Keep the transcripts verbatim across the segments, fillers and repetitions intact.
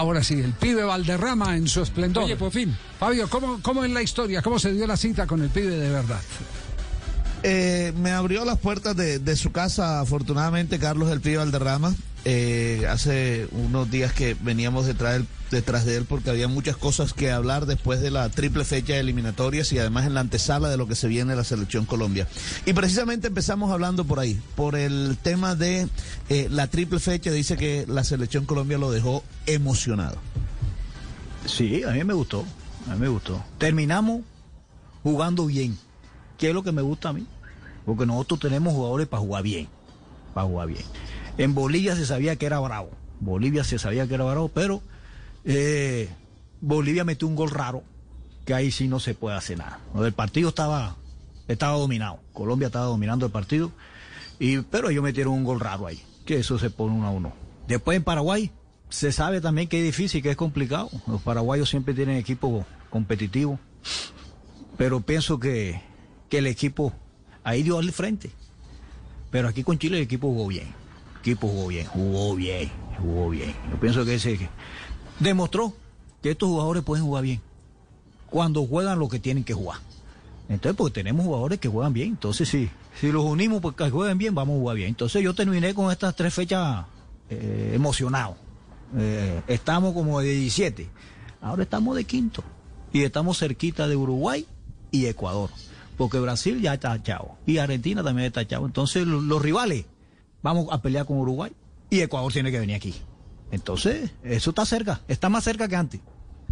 Ahora sí, el pibe Valderrama en su esplendor. Oye, por fin. Fabio, ¿cómo, cómo es la historia? ¿Cómo se dio la cita con el pibe de verdad? Eh, me abrió las puertas de, de su casa, afortunadamente, Carlos el pibe Valderrama. Eh, hace unos días que veníamos detrás, del, detrás de él porque había muchas cosas que hablar después de la triple fecha de eliminatorias y además en la antesala de lo que se viene la Selección Colombia. Y precisamente empezamos hablando por ahí, por el tema de eh, la triple fecha. Dice que la Selección Colombia lo dejó emocionado. Sí, a mí me gustó, a mí me gustó. Terminamos jugando bien, que es lo que me gusta a mí, porque nosotros tenemos jugadores para jugar bien, para jugar bien. En Bolivia se sabía que era bravo, Bolivia se sabía que era bravo, pero eh, Bolivia metió un gol raro, que ahí sí no se puede hacer nada. El partido estaba, estaba dominado, Colombia estaba dominando el partido, y, pero ellos metieron un gol raro ahí, que eso se pone uno a uno. Después en Paraguay, se sabe también que es difícil, que es complicado. Los paraguayos siempre tienen equipo competitivo, pero pienso que, que el equipo ahí dio al frente. Pero aquí con Chile el equipo jugó bien. El equipo jugó bien, jugó bien, jugó bien. Yo pienso que ese demostró que estos jugadores pueden jugar bien cuando juegan lo que tienen que jugar. Entonces, porque tenemos jugadores que juegan bien. Entonces, sí, si los unimos porque jueguen bien, vamos a jugar bien. Entonces, yo terminé con estas tres fechas eh, emocionado. Eh, estamos como de diecisiete, ahora estamos de quinto y estamos cerquita de Uruguay y Ecuador, porque Brasil ya está echado y Argentina también está echado. Entonces los, los rivales, vamos a pelear con Uruguay y Ecuador tiene que venir aquí. Entonces eso está cerca, está más cerca que antes.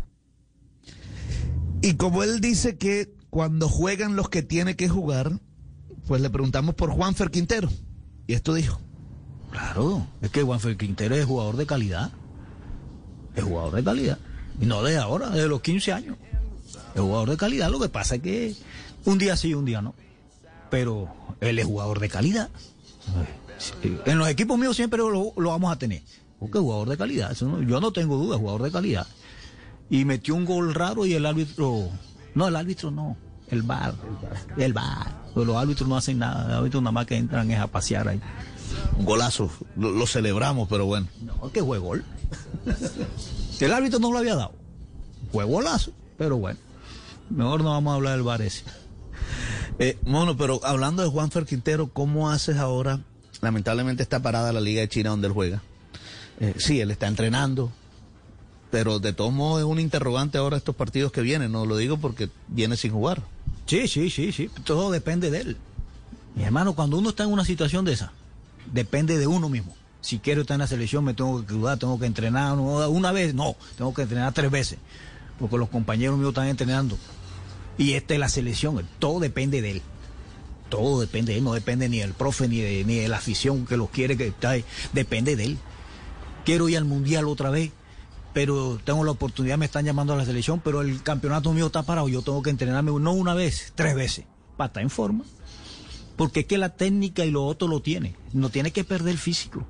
Y como él dice que cuando juegan los que tiene que jugar, pues le preguntamos por Juanfer Quintero y esto dijo: claro, es que Juanfer Quintero es jugador de calidad. Es jugador de calidad. Y no de ahora, desde los quince años. Es jugador de calidad. Lo que pasa es que un día sí, un día no. Pero él es jugador de calidad. En los equipos míos siempre lo, lo vamos a tener. Porque es jugador de calidad. Eso no, yo no tengo duda, es jugador de calidad. Y metió un gol raro y el árbitro... No, el árbitro no. El V A R. El V A R. Pero los árbitros no hacen nada. Los árbitros nada más que entran es a pasear ahí. Un golazo. Lo, lo celebramos, pero bueno. No, es que fue gol. El árbitro no lo había dado. Fue golazo, pero bueno. Mejor no vamos a hablar del V A R ese. Eh, Mono, pero hablando de Juanfer Quintero, ¿cómo haces ahora? Lamentablemente está parada la Liga de China donde él juega. Eh, sí, él está entrenando, pero de todos modos es un interrogante ahora estos partidos que vienen. No lo digo porque viene sin jugar. Sí, sí, sí, sí. Todo depende de él. Mi hermano, cuando uno está en una situación de esa, depende de uno mismo. Si quiero estar en la selección, me tengo que cuidar, tengo que entrenar una vez, no, tengo que entrenar tres veces, porque los compañeros míos están entrenando. Y esta es la selección, todo depende de él. Todo depende de él, no depende ni del profe, ni de, ni de la afición que los quiere que está ahí. Depende de él. Quiero ir al Mundial otra vez, pero tengo la oportunidad, me están llamando a la selección, pero el campeonato mío está parado, yo tengo que entrenarme no una vez, tres veces, para estar en forma. Porque es que la técnica y lo otro lo tiene, no tiene que perder el físico.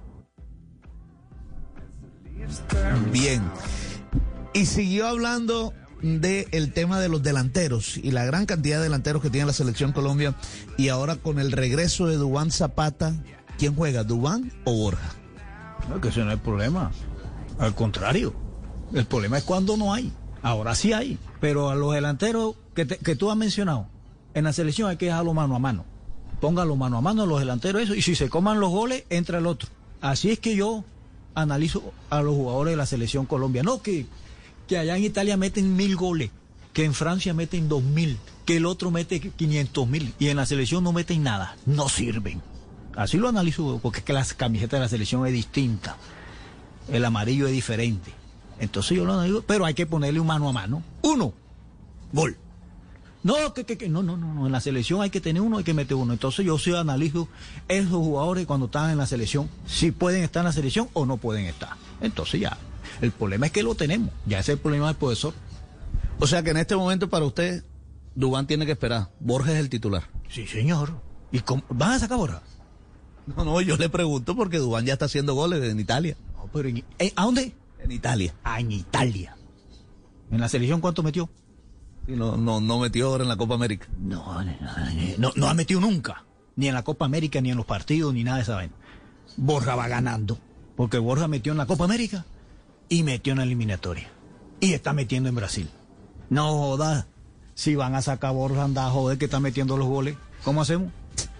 Bien. Y siguió hablando del tema de los delanteros y la gran cantidad de delanteros que tiene la Selección Colombia. Y ahora con el regreso de Duván Zapata, ¿quién juega, Duván o Borja? No, que ese no es el problema. Al contrario, el problema es cuando no hay. Ahora sí hay. Pero a los delanteros que, te, que tú has mencionado, en la selección hay que dejarlo mano a mano. Póngalo mano a mano a los delanteros, eso. Y si se coman los goles, entra el otro. Así es que yo analizo a los jugadores de la Selección Colombia. No, que, que allá en Italia meten mil goles, que en Francia meten dos mil, que el otro mete quinientos mil, y en la selección no meten nada. No sirven. Así lo analizo, porque es que la camiseta de la selección es distinta. El amarillo es diferente. Entonces yo lo analizo, pero hay que ponerle un mano a mano. Uno, gol. No, que, que, que, no, no, no, no, en la selección hay que tener uno, hay que meter uno. Entonces yo sí analizo esos jugadores cuando están en la selección, si pueden estar en la selección o no pueden estar. Entonces ya, el problema es que lo tenemos, ya ese es el problema del profesor. O sea que en este momento para usted, Duván tiene que esperar, Borja es el titular. Sí, señor. ¿Y cómo? ¿Van a sacar Borja? No, no, yo le pregunto porque Duván ya está haciendo goles en Italia. No, pero en, ¿eh, ¿a dónde? En Italia. Ah, en Italia. ¿En la selección cuánto metió? Sí, no, no, no metió ahora en la Copa América. No, no, no, no ha metido nunca. Ni en la Copa América, ni en los partidos, ni nada de esa vaina. Borja va ganando. Porque Borja metió en la Copa América y metió en la eliminatoria. Y está metiendo en Brasil. No jodas. Si van a sacar Borja, anda, joder, que está metiendo los goles. ¿Cómo hacemos?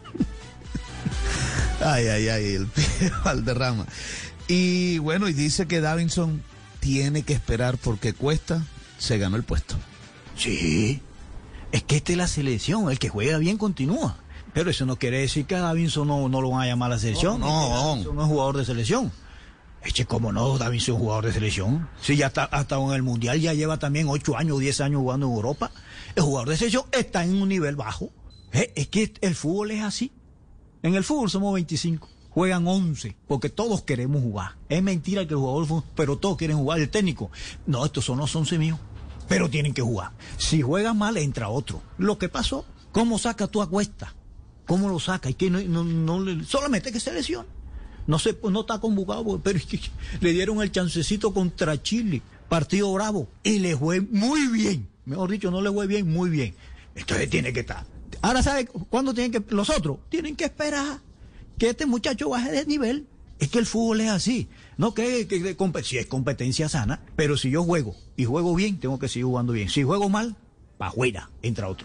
Ay, ay, ay, el pibe Valderrama. Y bueno, y dice que Davinson tiene que esperar porque Cuesta se ganó el puesto. Sí. Es que esta es la selección. El que juega bien continúa. Pero eso no quiere decir que a Davinson no, no lo van a llamar a la selección. No, no. Davinson no es jugador de selección. Eche, ¿cómo no? Davinson es jugador de selección. Sí, ya está, hasta en el Mundial ya lleva también ocho años, diez años jugando en Europa. El jugador de selección está en un nivel bajo. Eh, es que el fútbol es así. En el fútbol somos veinticinco. Juegan once, porque todos queremos jugar. Es mentira que el jugador, pero todos quieren jugar. El técnico, no, estos son los once míos, pero tienen que jugar. Si juegan mal, entra otro. Lo que pasó, ¿cómo saca tú a Cuesta? ¿Cómo lo saca? Y que no, no, no, no, solamente que se lesiona. No sé, pues no está convocado, pero es que le dieron el chancecito contra Chile, partido bravo, y le fue muy bien. Mejor dicho, no le fue bien, muy bien. Entonces tiene que estar. Ahora, ¿sabe cuándo tienen que? Los otros tienen que esperar que este muchacho baje de nivel. Es que el fútbol es así. No que, que, que si es competencia sana, pero si yo juego y juego bien, tengo que seguir jugando bien. Si juego mal, pa' afuera, entra otro.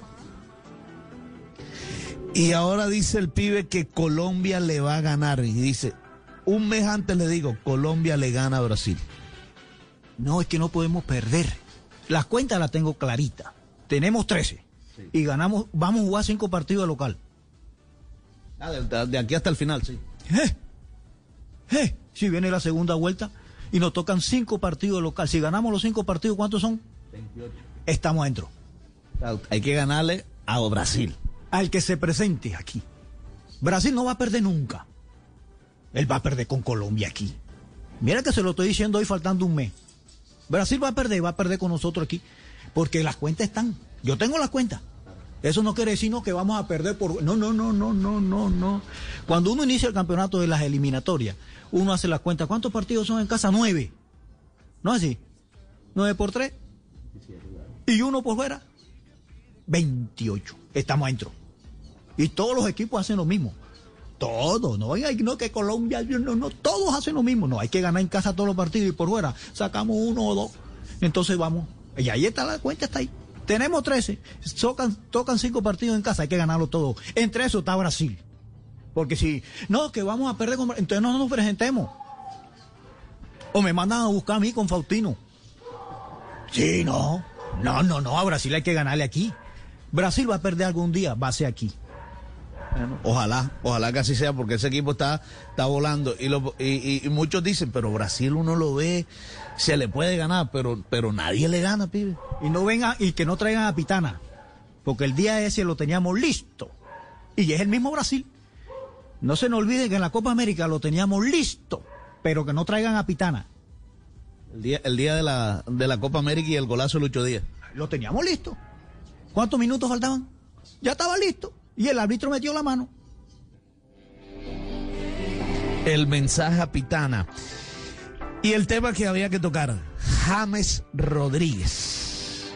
Y ahora dice el pibe que Colombia le va a ganar. Y dice, un mes antes le digo, Colombia le gana a Brasil. No, es que no podemos perder. Las cuentas las tengo claritas. Tenemos trece. Sí. Y ganamos, vamos a jugar cinco partidos de local. Ah, de, de aquí hasta el final, sí. ¿Eh? ¿Eh? Si viene la segunda vuelta y nos tocan cinco partidos de local. Si ganamos los cinco partidos, ¿cuántos son? veintiocho. Estamos adentro. Hay que ganarle a Brasil. Al que se presente aquí. Brasil no va a perder nunca. Él va a perder con Colombia aquí. Mira que se lo estoy diciendo hoy faltando un mes. Brasil va a perder, va a perder con nosotros aquí. Porque las cuentas están. Yo tengo las cuentas. Eso no quiere decir no, que vamos a perder por... No, no, no, no, no, no, no. Cuando uno inicia el campeonato de las eliminatorias, uno hace las cuentas. ¿Cuántos partidos son en casa? Nueve. ¿No es así? Nueve por tres. Y uno por fuera. Veintiocho. Estamos adentro. Y todos los equipos hacen lo mismo. Todos. No hay no, que Colombia... No, no, todos hacen lo mismo. No, hay que ganar en casa todos los partidos y por fuera sacamos uno o dos. Entonces vamos. Y ahí está la cuenta, está ahí. Tenemos trece, tocan, tocan cinco partidos en casa, hay que ganarlo todo. Entre eso está Brasil. Porque si, no, que vamos a perder con Brasil, entonces no nos presentemos. O me mandan a buscar a mí con Faustino. Sí, no, no, no, no, a Brasil hay que ganarle aquí. Brasil va a perder algún día, va a ser aquí. Bueno, ojalá, ojalá que así sea, porque ese equipo está, está volando. Y, lo, y, y muchos dicen, pero Brasil uno lo ve, se le puede ganar, pero, pero nadie le gana, pibe. Y no vengan, y que no traigan a Pitana, porque el día ese lo teníamos listo. Y es el mismo Brasil. No se nos olvide que en la Copa América lo teníamos listo, pero que no traigan a Pitana. El día, el día de la, de la Copa América y el golazo de Lucho Díaz. Lo teníamos listo. ¿Cuántos minutos faltaban? Ya estaba listo. Y el árbitro metió la mano. El mensaje a Pitana. Y el tema que había que tocar, James Rodríguez.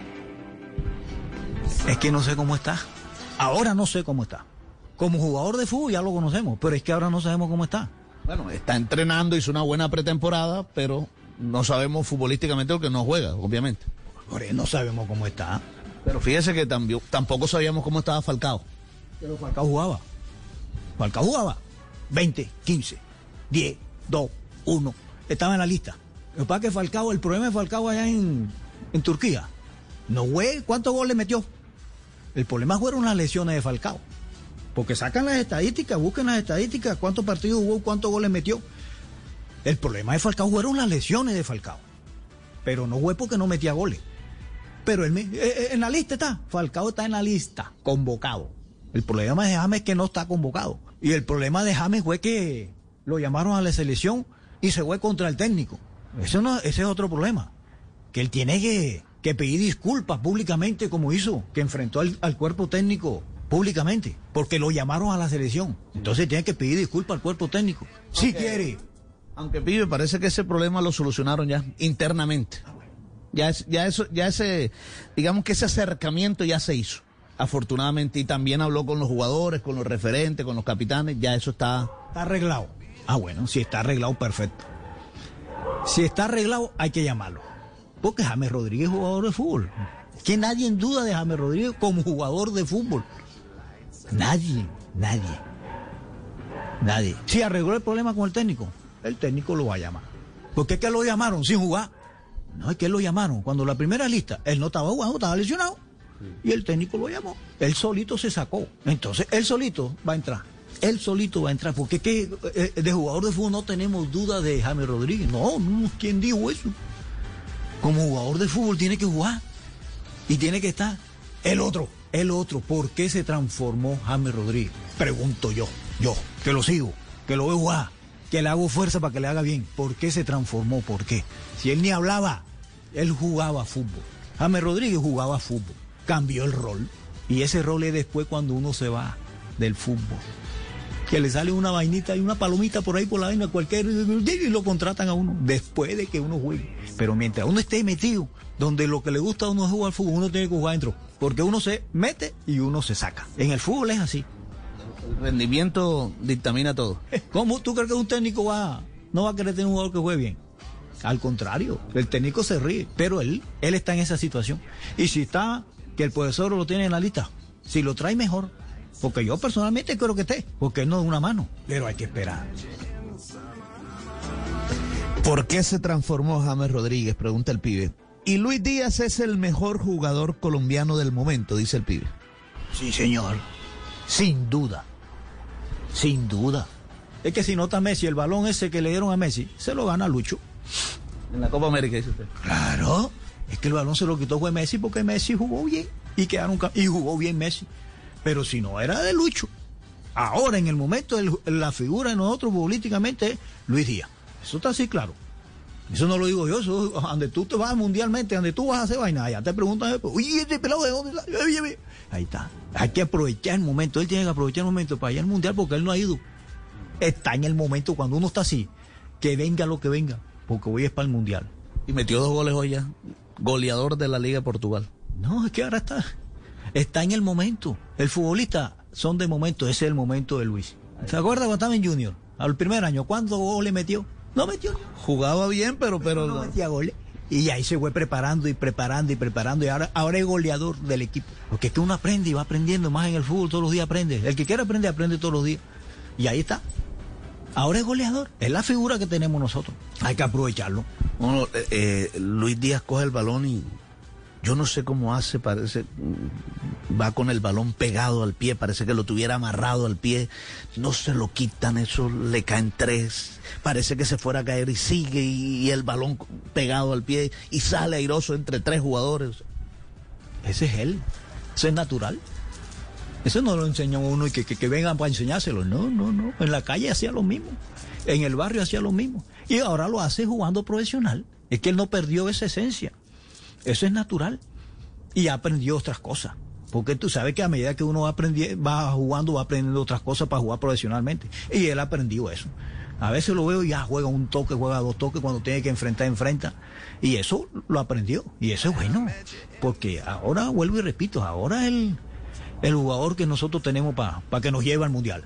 Es que no sé cómo está. Ahora no sé cómo está. Como jugador de fútbol ya lo conocemos, pero es que ahora no sabemos cómo está. Bueno, está entrenando, hizo una buena pretemporada, pero no sabemos futbolísticamente lo que no juega, obviamente. Por eso no sabemos cómo está. Pero fíjese que también, tampoco sabíamos cómo estaba Falcao. Pero Falcao jugaba. Falcao jugaba. veinte, quince, diez, dos, uno. Estaba en la lista. Lo que pasa es que Falcao, el problema de Falcao allá en, en Turquía. No güey, ¿cuántos goles metió? El problema fueron las lesiones de Falcao. Porque sacan las estadísticas, busquen las estadísticas, cuántos partidos jugó, cuántos goles metió. El problema de Falcao fueron las lesiones de Falcao. Pero no fue porque no metía goles. Pero él, eh, en la lista está. Falcao está en la lista, convocado. El problema de James es que no está convocado. Y el problema de James fue que lo llamaron a la selección y se fue contra el técnico. Eso no, ese es otro problema. Que él tiene que, que pedir disculpas públicamente como hizo, que enfrentó al, al cuerpo técnico públicamente, porque lo llamaron a la selección. Entonces tiene que pedir disculpas al cuerpo técnico. Si aunque, quiere. Aunque pibe, parece que ese problema lo solucionaron ya internamente. Ya, es, ya eso, ya ese, digamos que ese acercamiento ya se hizo, afortunadamente, y también habló con los jugadores, con los referentes, con los capitanes, ya eso está... Está arreglado. Ah, bueno, si está arreglado, perfecto. Si está arreglado, hay que llamarlo. Porque James Rodríguez es jugador de fútbol. Que nadie en duda de James Rodríguez como jugador de fútbol. Nadie, nadie. Nadie. Si arregló el problema con el técnico, el técnico lo va a llamar. ¿Por qué es que lo llamaron sin jugar? No, es que lo llamaron. Cuando la primera lista, él no estaba jugando, estaba lesionado. Y el técnico lo llamó. Él solito se sacó. Entonces, él solito va a entrar. Él solito va a entrar. Porque es que de jugador de fútbol no tenemos duda de James Rodríguez. No, no, ¿quién dijo eso? Como jugador de fútbol tiene que jugar. Y tiene que estar el otro. El otro. ¿Por qué se transformó James Rodríguez? Pregunto yo. Yo, que lo sigo. Que lo veo jugar. Que le hago fuerza para que le haga bien. ¿Por qué se transformó? ¿Por qué? Si él ni hablaba, él jugaba fútbol. James Rodríguez jugaba fútbol. Cambió el rol. Y ese rol es después cuando uno se va del fútbol. Que le sale una vainita y una palomita por ahí por la vaina cualquier y lo contratan a uno después de que uno juegue. Pero mientras uno esté metido, donde lo que le gusta a uno es jugar al fútbol, uno tiene que jugar adentro. Porque uno se mete y uno se saca. En el fútbol es así. El rendimiento dictamina todo. ¿Cómo tú crees que un técnico va no va a querer tener un jugador que juegue bien? Al contrario, el técnico se ríe, pero él, él está en esa situación. Y si está, que el profesor lo tiene en la lista, si lo trae mejor, porque yo personalmente creo que esté, porque él no da una mano, pero hay que esperar. ¿Por qué se transformó James Rodríguez? Pregunta el pibe. Y Luis Díaz es el mejor jugador colombiano del momento, dice el pibe. Sí, señor, sin duda, sin duda. Es que si no está Messi, el balón ese que le dieron a Messi, se lo gana Lucho. En la Copa América, dice usted. Claro, es que el balón se lo quitó fue Messi porque Messi jugó bien y quedaron y jugó bien Messi. Pero si no era de Lucho, ahora en el momento el, la figura de nosotros políticamente es Luis Díaz. Eso está así claro. Eso no lo digo yo, eso donde tú te vas mundialmente, donde tú vas a hacer vaina, allá te preguntan, oye, este pelado de dónde salió, ahí está. Hay que aprovechar el momento, él tiene que aprovechar el momento para ir al mundial porque él no ha ido. Está en el momento cuando uno está así, que venga lo que venga, porque hoy es para el mundial. Y metió dos goles hoy ya, goleador de la Liga de Portugal. No, es que ahora está, está en el momento. El futbolista son de momento, ese es el momento de Luis. ¿Se acuerda cuando estaba en Junior? Al primer año, ¿cuántos goles metió? No metió. Jugaba bien, pero... pero no metía goles. Y ahí se fue preparando y preparando y preparando. Y ahora, ahora es goleador del equipo. Porque es que uno aprende y va aprendiendo más en el fútbol. Todos los días aprende. El que quiere aprender, aprende todos los días. Y ahí está. Ahora es goleador. Es la figura que tenemos nosotros. Hay que aprovecharlo. Bueno, eh, eh, Luis Díaz coge el balón y yo no sé cómo hace, parece, va con el balón pegado al pie, parece que lo tuviera amarrado al pie, no se lo quitan, eso le caen tres, parece que se fuera a caer y sigue y, y el balón pegado al pie y sale airoso entre tres jugadores. Ese es él, eso es natural. Eso no lo enseña uno y que, que, que vengan para enseñárselo. No, no, no. En la calle hacía lo mismo. En el barrio hacía lo mismo. Y ahora lo hace jugando profesional. Es que él no perdió esa esencia. Eso es natural. Y aprendió otras cosas. Porque tú sabes que a medida que uno va, aprendiendo, va jugando, va aprendiendo otras cosas para jugar profesionalmente. Y él aprendió eso. A veces lo veo y ya juega un toque, juega dos toques, cuando tiene que enfrentar, enfrenta. Y eso lo aprendió. Y eso es bueno. Porque ahora, vuelvo y repito, ahora él... el jugador que nosotros tenemos para pa que nos lleve al mundial.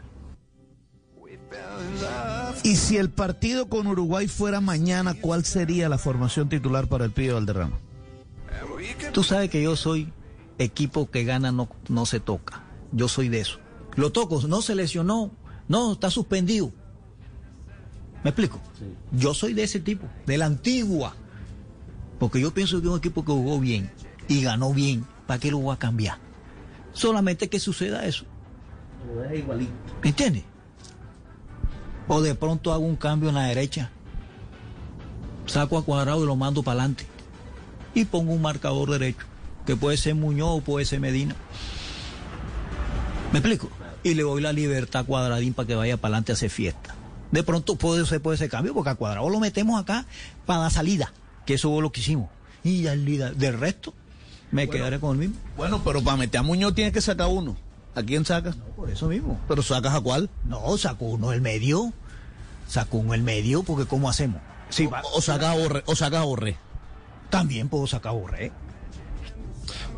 Y si el partido con Uruguay fuera mañana, ¿cuál sería la formación titular para el pibe Valderrama? Tú sabes que yo soy equipo que gana no, no se toca. Yo soy de eso. Lo toco, no se lesionó, no, está suspendido. ¿Me explico? Sí. Yo soy de ese tipo, de la antigua. Porque yo pienso que un equipo que jugó bien y ganó bien, ¿para qué lo voy a cambiar? Solamente que suceda eso. ¿Me entiendes? O de pronto hago un cambio en la derecha, saco a Cuadrado y lo mando para adelante y pongo un marcador derecho, que puede ser Muñoz o puede ser Medina. ¿Me explico? Y le doy la libertad a Cuadradín para que vaya para adelante a hacer fiesta. De pronto puede ser puede ese cambio, porque a Cuadrado lo metemos acá para la salida, que eso fue lo que hicimos. Y ya el líder del resto me bueno, quedaré con el mismo. Bueno, pero para meter a Muñoz tienes que sacar uno. ¿A quién sacas? No, por eso mismo. ¿Pero sacas a cuál? No, saco uno el medio. Saco uno el medio, porque ¿cómo hacemos? Sí, o, o sacas a Borré. O sacas a Borré. También puedo sacar a Borré.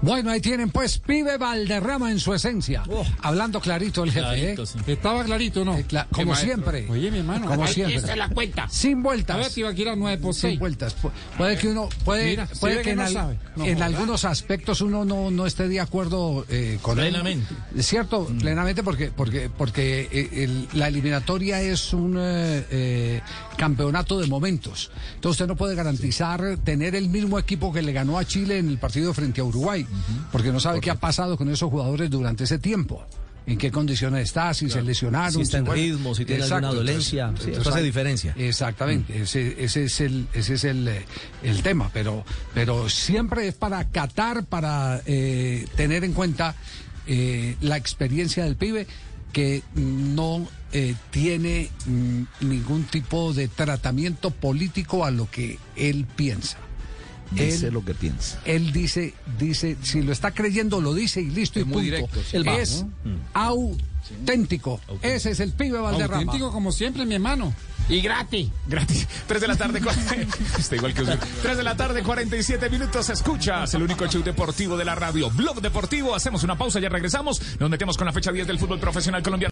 Bueno, ahí tienen pues Pibe Valderrama en su esencia. Oh, hablando clarito el jefe, clarito, ¿eh? Sí. Estaba clarito, ¿no? Eh, cla como siempre. Oye, mi hermano. Como siempre. Esta es la cuenta. Sin vueltas. A ver, te iba a girar nueve por seis. Sin vueltas. Pu puede que uno, puede, Mira, puede que, que en, no al, sabe. No, en ¿verdad? algunos aspectos uno no, no esté de acuerdo eh, con plenamente. él. Es cierto, mm. plenamente, porque, porque, porque eh, el, la eliminatoria es un eh, eh, campeonato de momentos. Entonces usted no puede garantizar tener el mismo equipo que le ganó a Chile en el partido frente a Uruguay, uh-huh. porque no sabe qué ha pasado con esos jugadores durante ese tiempo. ¿En qué condiciones está? Si claro. se lesionaron. Si está en si ritmo, si tiene alguna dolencia. Entonces, sí, entonces, eso hace diferencia. Exactamente. Mm. Ese, ese es, el, ese es el, el tema. Pero, pero siempre es para catar, para eh, tener en cuenta eh, la experiencia del pibe, que no eh, tiene mm, ningún tipo de tratamiento político a lo que él piensa. Dice él, lo que piensa. Él dice, dice, si lo está creyendo, lo dice y listo es y punto. Directo, sí. Es va, ¿no? auténtico. Sí. Ese es el Pibe Valderrama. Auténtico como siempre, mi hermano. Y gratis. Gratis. tres de la tarde. Está igual que usted. tres de la tarde, cuarenta y siete minutos. Escuchas el único show deportivo de la radio. Blog Deportivo. Hacemos una pausa, ya regresamos. Nos metemos con la fecha diez del fútbol profesional colombiano.